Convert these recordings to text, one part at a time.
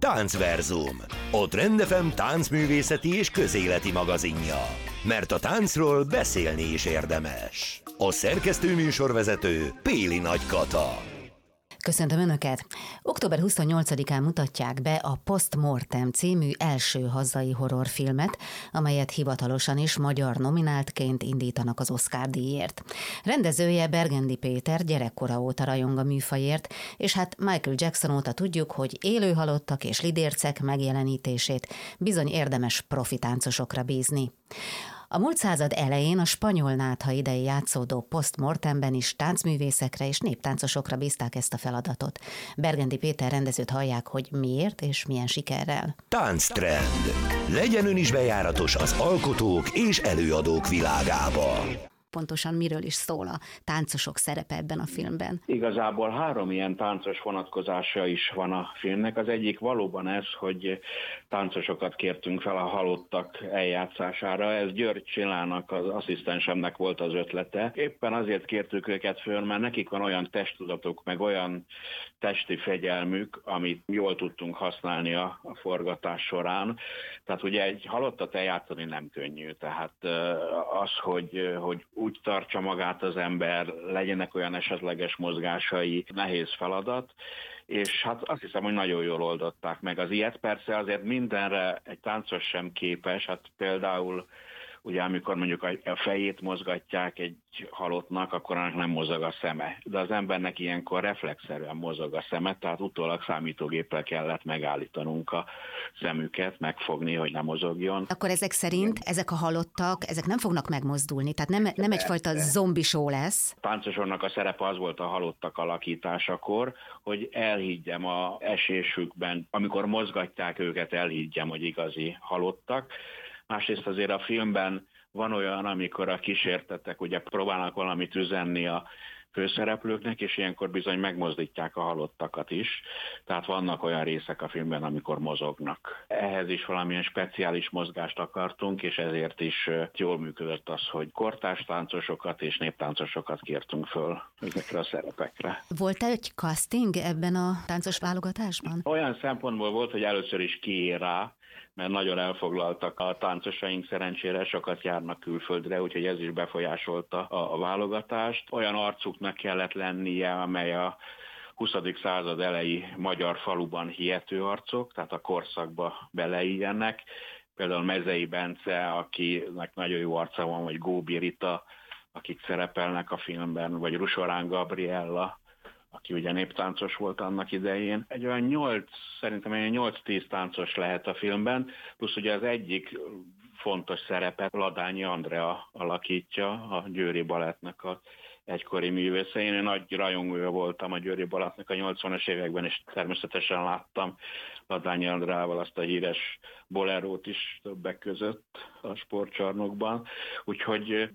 Táncverzum, a Trend FM táncművészeti és közéleti magazinja. Mert a táncról beszélni is érdemes. A szerkesztő műsorvezető Péli Nagy Kata. Köszöntöm Önöket! Október 28-án mutatják be a Post Mortem című első hazai horrorfilmet, amelyet hivatalosan is magyar nomináltként indítanak az Oscar-díjért. Rendezője Bergendi Péter gyerekkora óta rajong a műfajért, és hát Michael Jackson óta tudjuk, hogy élő halottak és lidércek megjelenítését bizony érdemes profitáncosokra bízni. A múlt század elején a spanyol nátha idején játszódó Post Mortemben is táncművészekre és néptáncosokra bízták ezt a feladatot. Bergendi Péter rendezőt hallják, hogy miért és milyen sikerrel. Tánctrend. Legyen ön is bejáratos az alkotók és előadók világába. Pontosan miről is szól a táncosok szerepe ebben a filmben? Igazából 3 ilyen táncos vonatkozása is van a filmnek. Az egyik valóban ez, hogy táncosokat kértünk fel a halottak eljátszására. Ez György Csillának, az asszisztensemnek volt az ötlete. Éppen azért kértük őket föl, mert nekik van olyan testtudatuk, meg olyan testi fegyelmük, amit jól tudtunk használni a forgatás során. Tehát ugye egy halottat eljátszani nem könnyű. Tehát az, hogy úgy tartsa magát az ember, legyenek olyan esetleges mozgásai, nehéz feladat, és hát azt hiszem, hogy nagyon jól oldották meg az ilyet. Persze azért mindenre egy táncos sem képes, hát például ugye amikor mondjuk a fejét mozgatják egy halottnak, akkor annak nem mozog a szeme. De az embernek ilyenkor reflexzerűen mozog a szeme, tehát utólag számítógéppel kellett megállítanunk a szemüket, megfogni, hogy ne mozogjon. Akkor ezek szerint ezek a halottak, ezek nem fognak megmozdulni, tehát nem egyfajta zombi show lesz. A táncosoknak a szerepe az volt a halottak alakításakor, hogy elhiggyem a esésükben, amikor mozgatják őket, elhiggyem, hogy igazi halottak. Másrészt azért a filmben van olyan, amikor a kísértetek ugye próbálnak valamit üzenni a főszereplőknek, és ilyenkor bizony megmozdítják a halottakat is. Tehát vannak olyan részek a filmben, amikor mozognak. Ehhez is valamilyen speciális mozgást akartunk, és ezért is jól működött az, hogy kortárs táncosokat és néptáncosokat kértünk föl ezekre a szerepekre. Volt-e egy casting ebben a táncos válogatásban? Olyan szempontból volt, hogy először is kiír rá, mert nagyon elfoglaltak a táncosaink, szerencsére sokat járnak külföldre, úgyhogy ez is befolyásolta a válogatást. Olyan arcuknak kellett lennie, amely a 20. század elejé magyar faluban hihető arcok, tehát a korszakba beleiljenek. Például Mezei Bence, akinek nagyon jó arca van, vagy Góbi Rita, akik szerepelnek a filmben, vagy Rusorán Gabriella, aki ugye néptáncos volt annak idején. Egy olyan szerintem 8-10 táncos lehet a filmben, plusz ugye az egyik fontos szerepet Ladányi Andrea alakítja, a Győri Balettnek az egykori művésze. Én nagy rajongója voltam a Győri Balettnek a 80-as években, és természetesen láttam Ladányi Andreával azt a híres bolerót is többek között a sportcsarnokban. Úgyhogy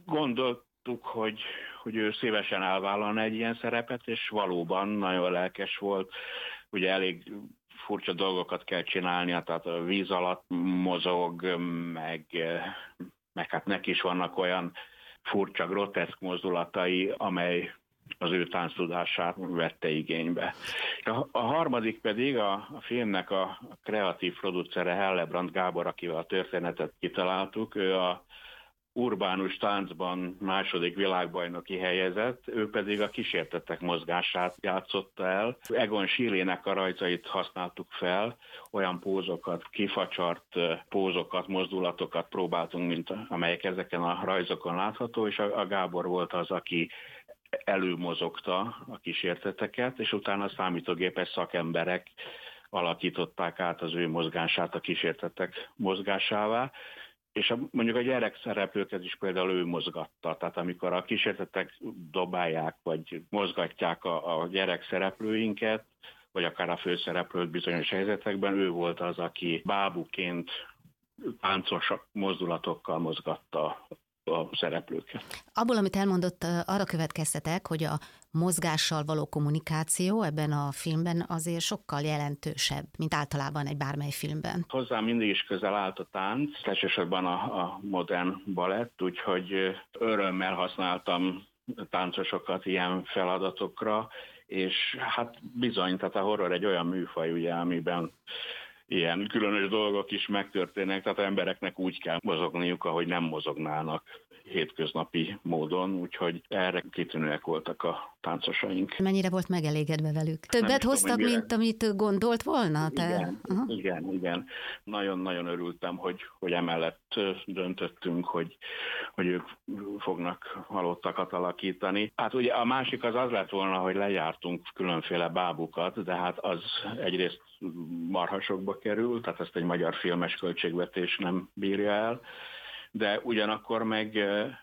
hogy ő szívesen elvállalna egy ilyen szerepet, és valóban nagyon lelkes volt. Ugye elég furcsa dolgokat kell csinálnia, tehát a víz alatt mozog, meg hát neki is vannak olyan furcsa, groteszk mozdulatai, amely az ő tánctudását vette igénybe. A harmadik pedig a filmnek a kreatív producere Hellebrand Gábor, akivel a történetet kitaláltuk, ő a urbánus táncban második világbajnoki helyezett, ő pedig a kísértetek mozgását játszotta el. Egon Schielenek a rajzait használtuk fel, olyan pózokat, kifacsart pózokat, mozdulatokat próbáltunk, mint amelyek ezeken a rajzokon látható, és a Gábor volt az, aki előmozogta a kísérteteket, és utána a számítógépes szakemberek alakították át az ő mozgását a kísértetek mozgásává. És mondjuk a gyerekszereplőket is például ő mozgatta, tehát amikor a kísértetek dobálják, vagy mozgatják a gyerekszereplőinket, vagy akár a főszereplőt bizonyos helyzetekben, ő volt az, aki bábuként táncos mozdulatokkal mozgatta a szereplőket. Abból, amit elmondott, arra következtetek, hogy a mozgással való kommunikáció ebben a filmben azért sokkal jelentősebb, mint általában egy bármely filmben. Hozzám mindig is közel állt a tánc, elsősorban a modern balett, úgyhogy örömmel használtam táncosokat ilyen feladatokra, és hát bizony, tehát a horror egy olyan műfaj, ugye, amiben ilyen különös dolgok is megtörténnek, tehát az embereknek úgy kell mozogniuk, ahogy nem mozognának hétköznapi módon, úgyhogy erre kitűnőek voltak a táncosaink. Mennyire volt megelégedve velük? Többet hoztak, mint amit gondolt volna? Igen. Nagyon-nagyon örültem, hogy emellett döntöttünk, hogy ők fognak halottakat alakítani. Hát ugye a másik az lett volna, hogy lejártunk különféle bábukat, de hát az egyrészt marhasokba kerül, tehát ezt egy magyar filmes költségvetés nem bírja el, de ugyanakkor meg,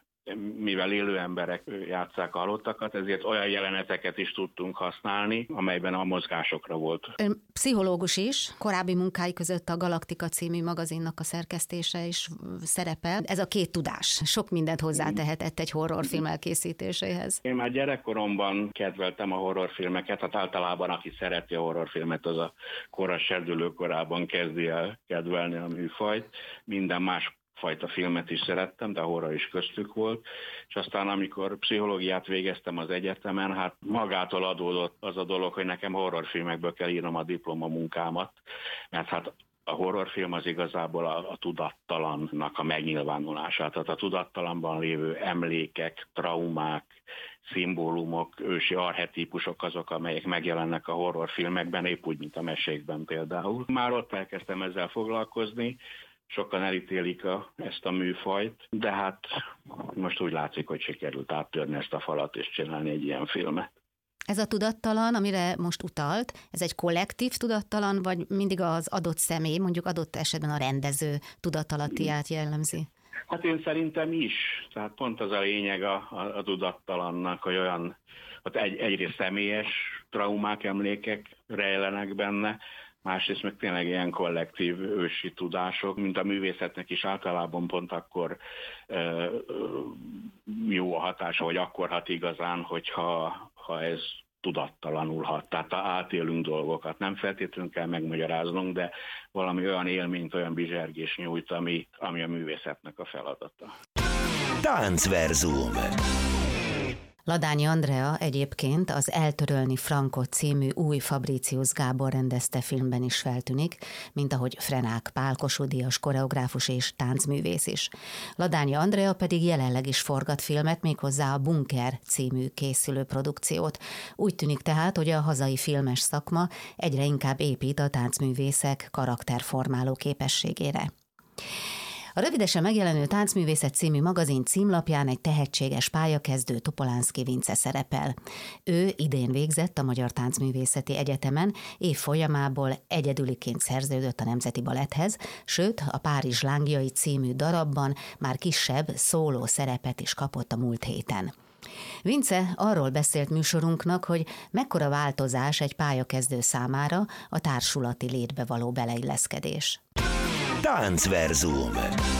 mivel élő emberek játsszák a halottakat, ezért olyan jeleneteket is tudtunk használni, amelyben a mozgásokra volt. Ön pszichológus is, korábbi munkái között a Galaktika című magazinnak a szerkesztése is szerepel. Ez a két tudás sok mindent hozzátehetett egy horrorfilm elkészítéséhez. Én már gyerekkoromban kedveltem a horrorfilmeket, hát általában aki szereti a horrorfilmet, az a koras serdülőkorában kezdi el kedvelni a műfajt. Minden más fajta filmet is szerettem, de a horror is köztük volt, és aztán amikor pszichológiát végeztem az egyetemen, hát magától adódott az a dolog, hogy nekem horrorfilmekből kell írnom a diplomamunkámat, mert hát a horrorfilm az igazából a tudattalannak a megnyilvánulása, tehát a tudattalanban lévő emlékek, traumák, szimbólumok, ősi archetípusok azok, amelyek megjelennek a horrorfilmekben, épp úgy, mint a mesékben például. Már ott elkezdtem ezzel foglalkozni, sokan elítélik ezt a műfajt, de hát most úgy látszik, hogy sikerült áttörni ezt a falat és csinálni egy ilyen filmet. Ez a tudattalan, amire most utalt, ez egy kollektív tudattalan, vagy mindig az adott személy, mondjuk adott esetben a rendező tudatalattiát jellemzi? Hát én szerintem is. Tehát pont az a lényeg a tudattalannak, hogy olyan, hogy egyrészt személyes traumák, emlékek rejlenek benne, másrészt meg tényleg ilyen kollektív ősi tudások, mint a művészetnek is általában pont akkor jó a hatása, vagy akkor hat igazán, ha ez tudattalanul hat. Tehát átélünk dolgokat, nem feltétlenül kell megmagyaráznunk, de valami olyan élményt, olyan bizsergés nyújt, ami a művészetnek a feladata. Táncverzum. Ladányi Andrea egyébként az Eltörölni Frankot című új Fabricius Gábor rendezte filmben is feltűnik, mint ahogy Frenák Pál Kossuth-díjas koreográfus és táncművész is. Ladányi Andrea pedig jelenleg is forgat filmet, méghozzá a Bunker című készülő produkciót. Úgy tűnik tehát, hogy a hazai filmes szakma egyre inkább épít a táncművészek karakterformáló képességére. A rövidesen megjelenő Táncművészet című magazin címlapján egy tehetséges pályakezdő, Topolánszky Vince szerepel. Ő idén végzett a Magyar Táncművészeti Egyetemen, év folyamából egyedüliként szerződött a Nemzeti Baletthez, sőt a Párizs lángjai című darabban már kisebb szóló szerepet is kapott a múlt héten. Vince arról beszélt műsorunknak, hogy mekkora változás egy pályakezdő számára a társulati létbe való beleilleszkedés. Táncverzum.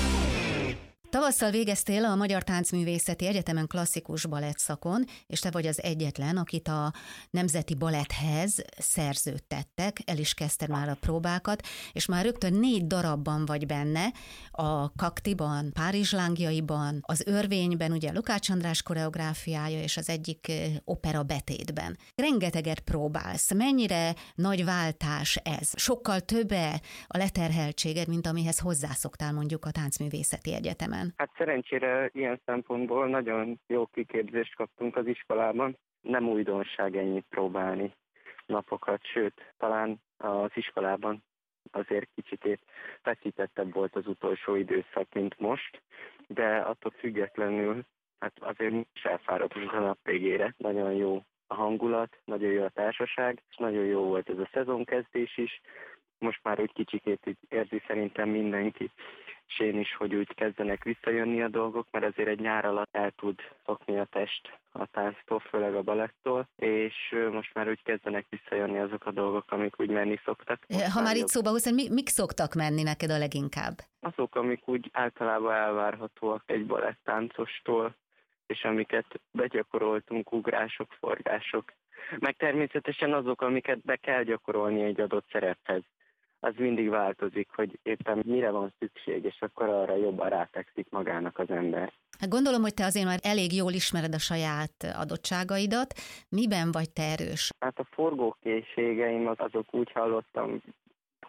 Tavasszal végeztél a Magyar Táncművészeti Egyetemen klasszikus balett szakon, és te vagy az egyetlen, akit a Nemzeti Baletthez szerződtettek, el is kezdted már a próbákat, és már rögtön 4 darabban vagy benne, a Kaktiban, Párizs lángjaiban, az Örvényben, ugye Lukács András koreográfiája, és az egyik opera Betétben. Rengeteget próbálsz. Mennyire nagy váltás ez? Sokkal többe a leterheltséged, mint amihez hozzászoktál mondjuk a Táncművészeti Egyetemen. Hát szerencsére ilyen szempontból nagyon jó kiképzést kaptunk az iskolában. Nem újdonság ennyit próbálni napokat, sőt, talán az iskolában azért kicsit feszítettebb volt az utolsó időszak, mint most, de attól függetlenül hát azért is elfáradtunk a nap végére. Nagyon jó a hangulat, nagyon jó a társaság, és nagyon jó volt ez a szezonkezdés is. Most már úgy kicsikét érzi szerintem mindenki, és én is, hogy úgy kezdenek visszajönni a dolgok, mert azért egy nyár alatt el tud szokni a test a tánctól, főleg a balettól, és most már úgy kezdenek visszajönni azok a dolgok, amik úgy menni szoktak. Ha már itt szóba hoztad, mik szoktak menni neked a leginkább? Azok, amik úgy általában elvárhatóak egy balettáncostól, és amiket begyakoroltunk, ugrások, forgások, meg természetesen azok, amiket be kell gyakorolni egy adott szerephez. Az mindig változik, hogy éppen mire van szükség, és akkor arra jobban rátekszik magának az ember. Gondolom, hogy te azért már elég jól ismered a saját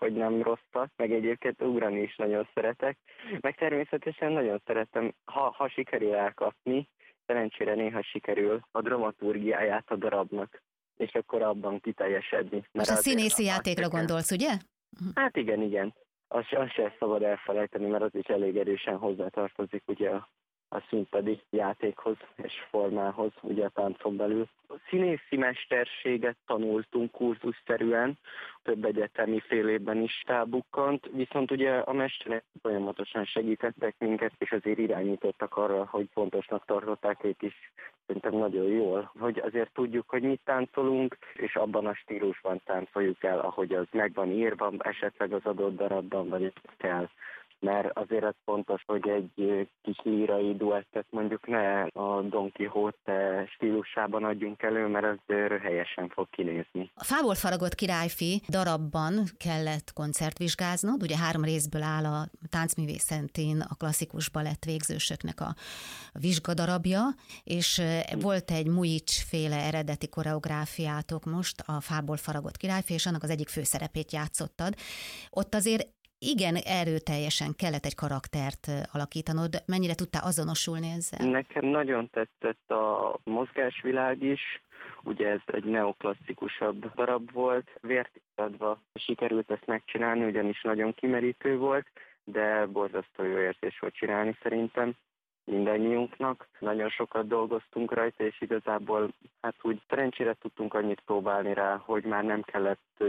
hogy nem rosszak, meg egyébként ugrani is nagyon szeretek, meg természetesen nagyon szeretem, ha sikerül elkapni, szerencsére néha sikerül a dramaturgiáját a darabnak, és akkor abban kiteljesedni. Most a színészi játékra gondolsz, ugye? Hát igen. Azt sem szabad elfelejteni, mert az is elég erősen hozzátartozik ugye a színpadi játékhoz és formához, ugye a táncon belül. A színészi mesterséget tanultunk kurzusszerűen, több egyetemi fél évben is felbukkant, viszont ugye a mesterek folyamatosan segítettek minket, és azért irányítottak arra, hogy fontosnak tartották ők is szerintem nagyon jól, hogy azért tudjuk, hogy mit táncolunk, és abban a stílusban táncoljuk el, ahogy az meg van írva, esetleg az adott darabban, vagy kell. Mert azért az fontos, hogy egy kis lírai duettet mondjuk ne a Don Quixote stílusában adjunk elő, mert az helyesen fog kinézni. A Fából faragott királyfi darabban kellett koncertvizsgáznod, ugye 3 részből áll a táncművészetén a klasszikus balett végzősöknek a vizsgadarabja, és volt egy Mujics-féle eredeti koreográfiátok most, a Fából faragott királyfi, és annak az egyik főszerepét játszottad. Ott azért igen, erőteljesen kellett egy karaktert alakítanod. Mennyire tudtál azonosulni ezzel? Nekem nagyon tetszett a mozgásvilág is. Ugye ez egy neoklasszikusabb darab volt. Vért adva sikerült ezt megcsinálni, ugyanis nagyon kimerítő volt, de borzasztó jó érzés volt csinálni szerintem mindannyiunknak. Nagyon sokat dolgoztunk rajta, és igazából hát úgy szerencsére tudtunk annyit próbálni rá, hogy már nem kellett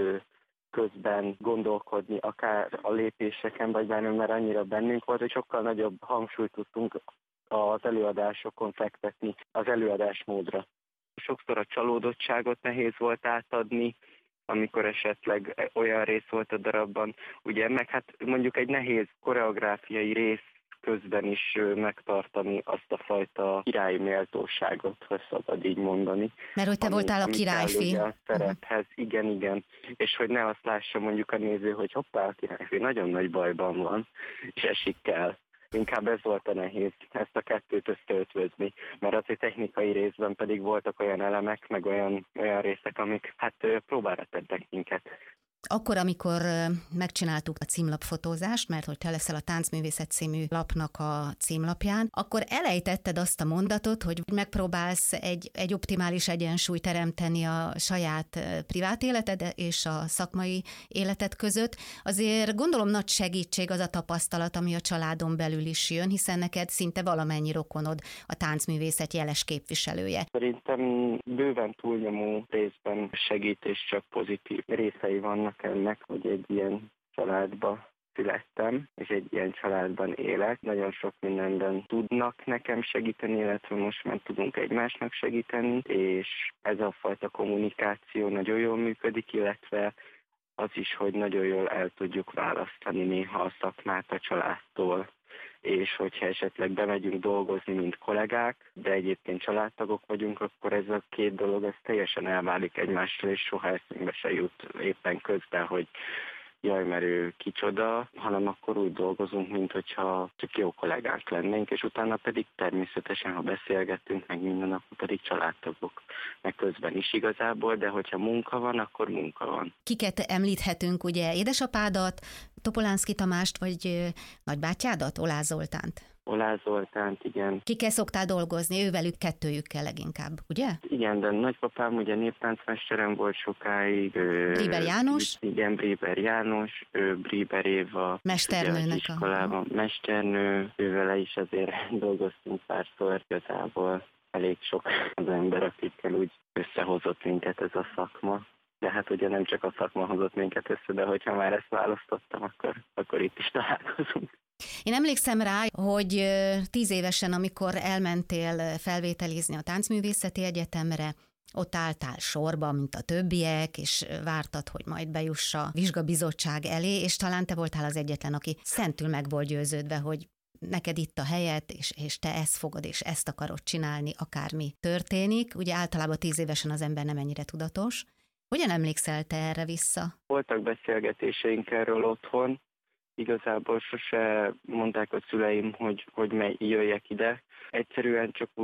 közben gondolkodni akár a lépéseken, vagy bármi, mert annyira bennünk volt, hogy sokkal nagyobb hangsúlyt tudtunk az előadásokon fektetni az előadásmódra. Sokszor a csalódottságot nehéz volt átadni, amikor esetleg olyan rész volt a darabban, ugye, meg hát mondjuk egy nehéz koreográfiai rész közben is megtartani azt a fajta királyi méltóságot, ha szabad így mondani. Mert hogy te voltál a királyfi. A szerephez, igen. És hogy ne azt lássa mondjuk a néző, hogy hoppá, a királyfi nagyon nagy bajban van, és esik kell. Inkább ez volt a nehéz, ezt a kettőt összeötvözni, mert azért technikai részben pedig voltak olyan elemek, meg olyan részek, amik hát próbára tettek minket. Akkor, amikor megcsináltuk a címlapfotózást, mert hogy te leszel a Táncművészet című lapnak a címlapján, akkor elejtetted azt a mondatot, hogy megpróbálsz egy optimális egyensúlyt teremteni a saját privát életed és a szakmai életed között. Azért gondolom nagy segítség az a tapasztalat, ami a családon belül is jön, hiszen neked szinte valamennyi rokonod a táncművészet jeles képviselője. Szerintem bőven túlnyomó részben segít, és csak pozitív részei vannak ennek, hogy egy ilyen családba születtem, és egy ilyen családban élek. Nagyon sok mindenben tudnak nekem segíteni, illetve most már tudunk egymásnak segíteni, és ez a fajta kommunikáció nagyon jól működik, illetve az is, hogy nagyon jól el tudjuk választani néha a szakmát a családtól. És hogyha esetleg bemegyünk dolgozni, mint kollégák, de egyébként családtagok vagyunk, akkor ez a két dolog ez teljesen elválik egymástól, és soha eszünkbe se jut éppen közben, hogy jaj, mert ő kicsoda, hanem akkor úgy dolgozunk, mint hogyha csak jó kollégák lennénk, és utána pedig természetesen, ha beszélgetünk, meg minden, akkor pedig családtagok, meg közben is igazából, de hogyha munka van, akkor munka van. Kiket említhetünk, ugye édesapádat, Topolánszky Tamást, vagy nagybátyádat, Oláh Zoltánt? Oláh Zoltánt, igen. Kikkel szoktál dolgozni? Ővelük, kettőjükkel leginkább, ugye? Igen, de nagypapám ugye néptáncmesterem volt sokáig. Bríber János? Igen, Bríber János, Bríber Éva. Mesternőnek iskolában. Mesternő, ővele is azért dolgoztunk párszor, igazából elég sok az ember, akikkel úgy összehozott minket ez a szakma. De hát ugye nem csak a szakma hozott minket össze, de hogyha már ezt választottam, akkor itt is találkozunk. Én emlékszem rá, hogy 10 évesen, amikor elmentél felvételizni a Táncművészeti Egyetemre, ott álltál sorba, mint a többiek, és vártad, hogy majd bejuss a vizsgabizottság elé, és talán te voltál az egyetlen, aki szentül meg volt győződve, hogy neked itt a helyed, és te ezt fogod, és ezt akarod csinálni, akármi történik. Ugye általában 10 évesen az ember nem ennyire tudatos. Hogyan emlékszel te erre vissza? Voltak beszélgetéseink erről otthon. Igazából sose mondták a szüleim, hogy jöjjek ide. Egyszerűen csak úgy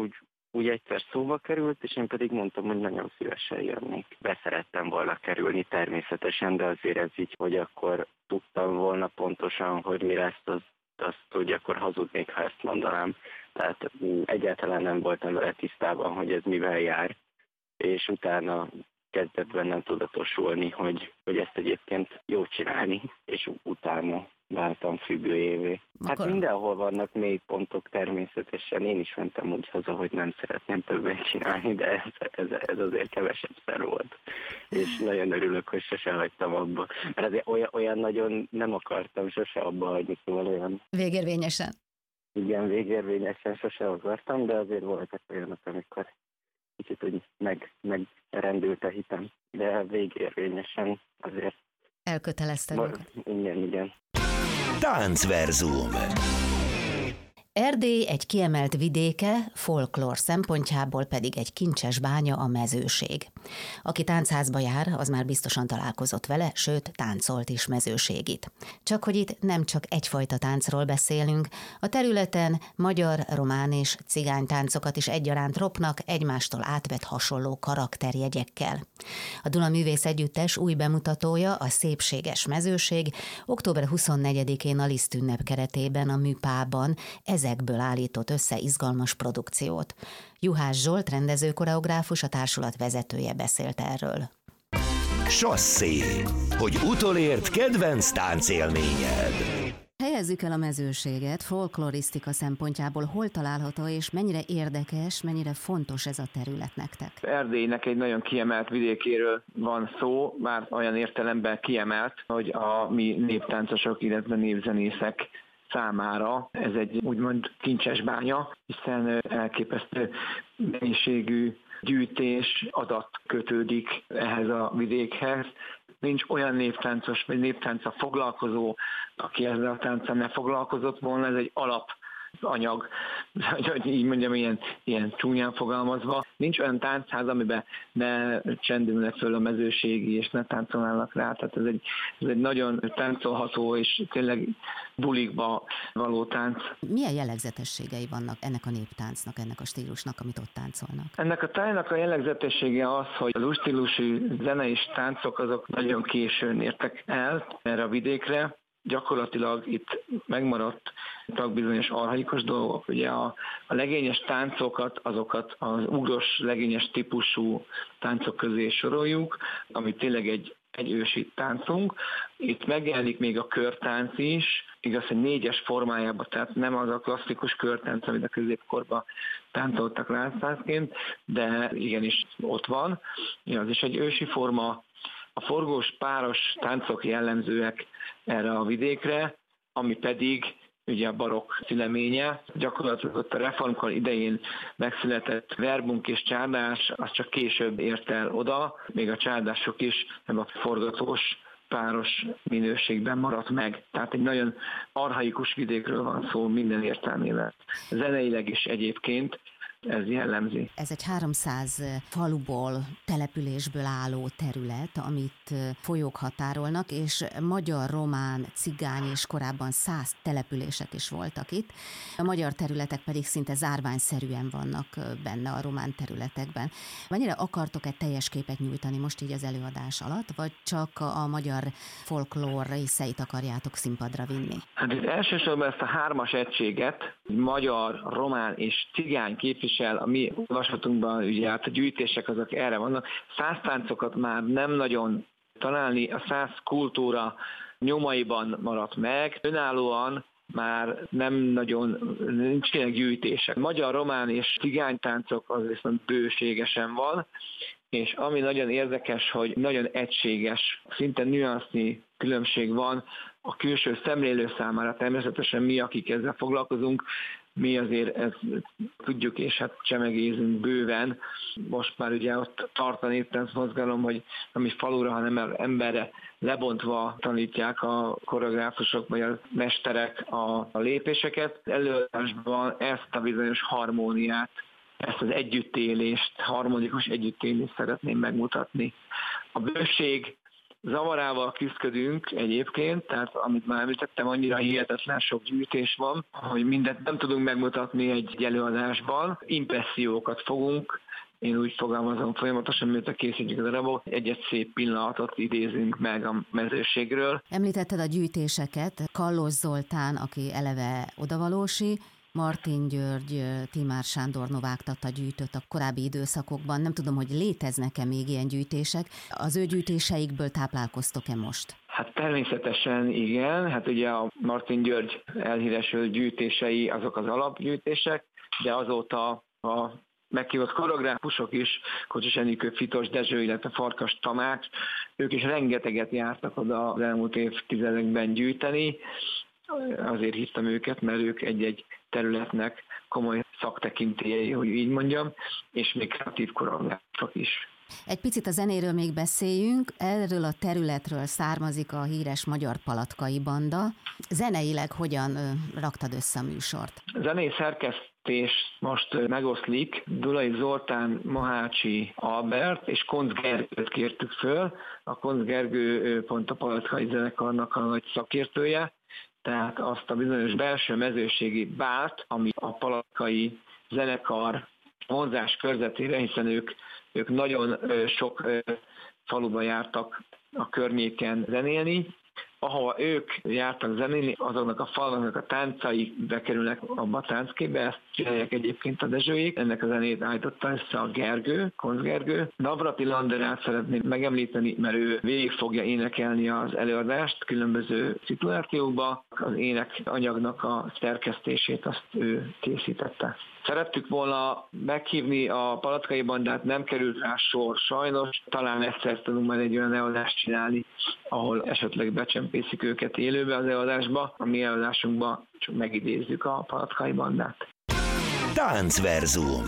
úgy egyszer szóba került, és én pedig mondtam, hogy nagyon szívesen jönnék. Beszerettem volna kerülni természetesen, de azért ez így, hogy akkor tudtam volna pontosan, hogy mi lesz, azt hogy akkor hazudnék, ha ezt mondanám. Tehát egyáltalán nem voltam vele tisztában, hogy ez mivel jár, és utána kezdett bennem tudatosulni, hogy ezt egyébként jó csinálni, és utána váltam függőjévé. Hát mindenhol vannak mélypontok természetesen. Én is mentem úgy haza, hogy nem szeretném többet csinálni, de ez azért kevesebbszer volt. És nagyon örülök, hogy sose hagytam abba. Mert azért olyan nagyon nem akartam sose abba hagyni, szóval olyan... Végérvényesen. Igen, végérvényesen sose akartam, de azért voltak olyanok, amikor kicsit úgy megrendült a hitem. De végérvényesen azért... Elkötelezted. Igen. Táncverzum. Erdély egy kiemelt vidéke, folklór szempontjából pedig egy kincses bánya a mezőség. Aki táncházba jár, az már biztosan találkozott vele, sőt, táncolt is mezőségit. Csak hogy itt nem csak egyfajta táncról beszélünk, a területen magyar, román és cigány táncokat is egyaránt ropnak egymástól átvett hasonló karakterjegyekkel. A Duna Művész Együttes új bemutatója, a Szépséges Mezőség október 24-én a Lisztünnep keretében a Műpában ezekből állított össze izgalmas produkciót. Juhász Zsolt rendező-koreográfus, a társulat vezetője beszélt erről. Sasszé, hogy utolért kedvenc táncélményed. Helyezzük el a mezőséget folklorisztika szempontjából, hol található és mennyire érdekes, mennyire fontos ez a terület nektek? Erdélynek egy nagyon kiemelt vidékéről van szó, már olyan értelemben kiemelt, hogy a mi néptáncosok, illetve népzenészek számára ez egy úgymond kincses bánya, hiszen elképesztő mennyiségű gyűjtés, adat kötődik ehhez a vidékhez. Nincs olyan néptáncos vagy néptánccal foglalkozó, aki ezzel a tánccal ne foglalkozott volna, ez egy alapanyag, hogy így mondjam, ilyen csúnyán fogalmazva. Nincs olyan táncház, amiben ne csendülnek föl a mezőségi, és ne táncolnának rá. Tehát ez egy nagyon táncolható, és tényleg bulikba való tánc. Milyen jellegzetességei vannak ennek a néptáncnak, ennek a stílusnak, amit ott táncolnak? Ennek a tájnak a jellegzetessége az, hogy az új stílusú zene és táncok azok nagyon későn értek el erre a vidékre. Gyakorlatilag itt megmaradtak bizonyos archaikus dolgok. Ugye a legényes táncokat, azokat az ugros legényes típusú táncok közé soroljuk, ami tényleg egy ősi táncunk. Itt megjelenik még a körtánc is, igaz, hogy 4-es formájában, tehát nem az a klasszikus körtánc, amit a középkorban táncoltak lánctáncként, de igenis ott van. Az is egy ősi forma. A forgós páros táncok jellemzőek erre a vidékre, ami pedig ugye a barokk szüleménye. Gyakorlatilag ott a reformkor idején megszületett verbunk és csárdás, az csak később ért el oda, még a csárdások is ebben a forgatós páros minőségben maradt meg. Tehát egy nagyon archaikus vidékről van szó minden értelmében. Zeneileg is egyébként ez jellemzi. Ez egy 300 faluból, településből álló terület, amit folyók határolnak, és magyar, román, cigány és korábban 100 települések is voltak itt. A magyar területek pedig szinte zárványszerűen vannak benne a román területekben. Mennyire akartok egy teljes képet nyújtani most így az előadás alatt, vagy csak a magyar folklór részeit akarjátok színpadra vinni? Hát itt elsősorban ezt a 3-as egységet, magyar, román és cigány képvisel a mi olvasatunkban, ugye hát a gyűjtések azok erre vannak. 100 táncokat már nem nagyon találni, a 100 kultúra nyomaiban maradt meg, önállóan már nem nagyon, nincsenek gyűjtések. Magyar, román és cigánytáncok az viszont bőségesen van, és ami nagyon érdekes, hogy nagyon egységes, szinte nüansznyi különbség van a külső szemlélő számára. Természetesen mi, akik ezzel foglalkozunk, mi azért ezt tudjuk, és hát csemegézünk bőven. Most már ugye ott tart a néptánc mozgalom, hogy nem is falura, hanem emberre lebontva tanítják a koreográfusok vagy a mesterek a lépéseket. Előadásban ezt a bizonyos harmóniát, ezt az együttélést, harmonikus együttélést szeretném megmutatni. A bőség zavarával küzdködünk egyébként, tehát amit már említettem, annyira hihetetlen sok gyűjtés van, hogy mindent nem tudunk megmutatni egy előadásban. Impressziókat fogunk, én úgy fogalmazom folyamatosan, miután készítjük a darabot, egy-egy szép pillanatot idézünk meg a mezőségről. Említetted a gyűjtéseket, Kallos Zoltán, aki eleve odavalósi, Martin György, Timár Sándor Novák Tata gyűjtött a korábbi időszakokban. Nem tudom, hogy léteznek-e még ilyen gyűjtések. Az ő gyűjtéseikből táplálkoztok-e most? Hát természetesen igen. Hát ugye a Martin György elhíresült gyűjtései azok az alapgyűjtések, de azóta a meghívott koreográfusok is, Kocsis Enikő, Fitos Dezső, illetve Farkas Tamás, ők is rengeteget jártak oda az elmúlt évtizedekben gyűjteni. Azért hívtam őket, mert ők egy-egy területnek komoly szaktekintélyei, hogy így mondjam, és még kreatív koreográfusok is. Egy picit a zenéről még beszéljünk. Erről a területről származik a híres Magyar Palatkai Banda. Zeneileg hogyan raktad össze a műsort? A zenei szerkesztés most megoszlik. Dulai Zoltán, Mohácsi Albert és Koncz Gergőt kértük föl. A Koncz Gergő pont a Palatkai Zenekarnak a nagy szakértője, tehát azt a bizonyos belső mezőségi bárt, ami a palatkai zenekar vonzás körzetére, hiszen ők nagyon sok faluba jártak a környéken zenélni, ahova ők jártak zenélni, azoknak a falvaknak a táncai bekerülnek abba a táncképbe, ezt csinálják egyébként a Dezsőjék. Ennek a zenét állította össze a Gergő, Koncz Gergő. Navrati Landerát szeretném megemlíteni, mert ő végig fogja énekelni az előadást különböző szituációkba. Az ének anyagnak a szerkesztését azt ő készítette. Szerettük volna meghívni a Palatkai Bandát, nem került rá sor sajnos. Talán egyszer tudunk majd egy olyan előadást csinálni, ahol esetleg becsempészik őket élőbe az előadásba. A mi előadásunkban csak megidézzük a Palatkai Bandát. Táncverzum.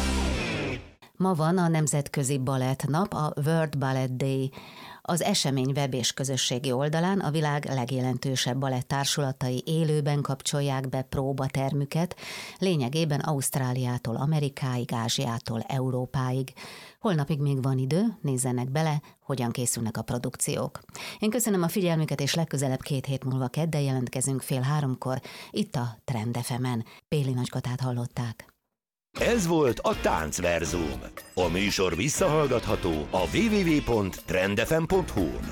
Ma van a Nemzetközi Balettnap, a World Ballet Day. Az esemény web és közösségi oldalán a világ legjelentősebb balettársulatai élőben kapcsolják be próbatermüket, lényegében Ausztráliától Amerikáig, Ázsiától Európáig. Holnapig még van idő, nézzenek bele, hogyan készülnek a produkciók. Én köszönöm a figyelmüket, és legközelebb 2 hét múlva kedden jelentkezünk 14:30 itt a Trend FM-en. Péli Nagykatát hallották. Ez volt a Táncverzum. A műsor visszahallgatható a www.trendfm.hu-n.